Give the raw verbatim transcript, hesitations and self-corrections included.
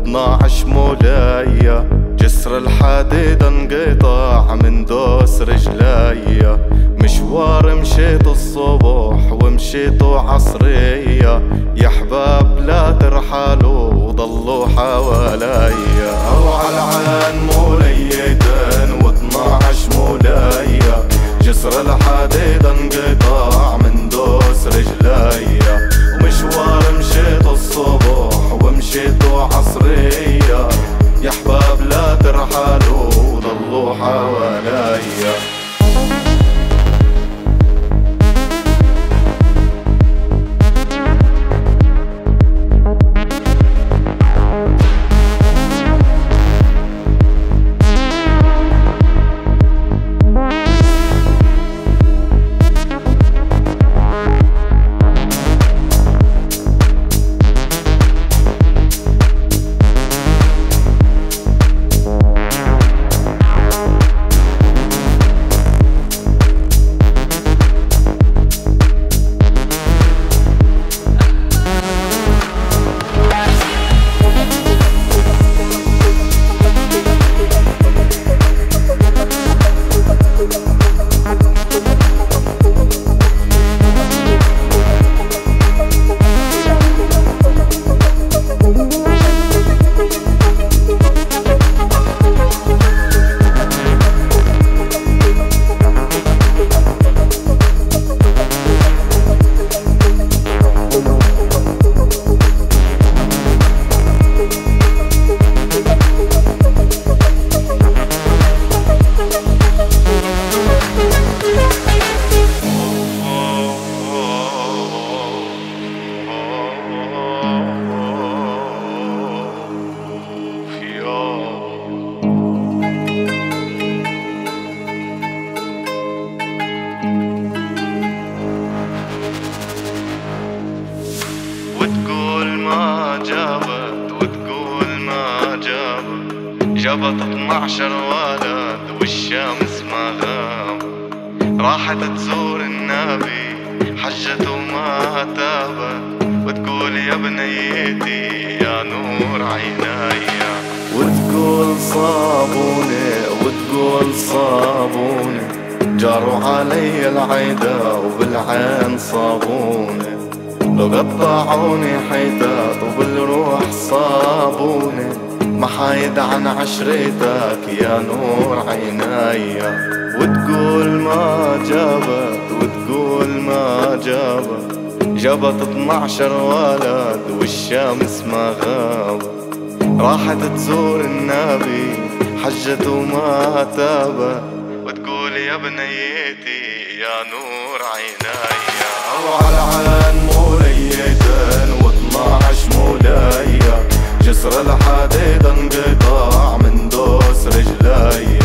واثناعش مولايا، جسر الحديد انقطع من دوس رجليا. مشوار مشيت الصبح ومشيت عصرية، يا حباب لا ترحلوا وضلوا حواليا. او عالعين موليتين واثناعش مولايا، جسر الحديد انقطع من دوس رجليا. ومشوار مشيت الصبح ومشيت عصرية، يا حباب لا ترحلوا وضلوا حواليا. وتقول ما جابت وتقول ما جابت، جابت اثنعشر ولد والشمس ما غابت. راحت تزور النبي حجت وما تابت، وتقول يا بنيتي يا نور عينيا. وتقول صابوني وتقول صابوني، جاروا علي العيدا وبالعين صابوني. لو قطعوني حيتات وبالروح صابوني، ما حايد عن عشرتك يا نور عينيا. وتقول ما جابت وتقول ما جابت، جابت اثنعشر ولد والشمس ما غابت. راحت تزور النبي حجت وما تابت، وتقول يا بنيتي يا نور عينيا. او عالعين موليتين واثناعش مولايا، جسر الحديد انقطع من دوس رجليا.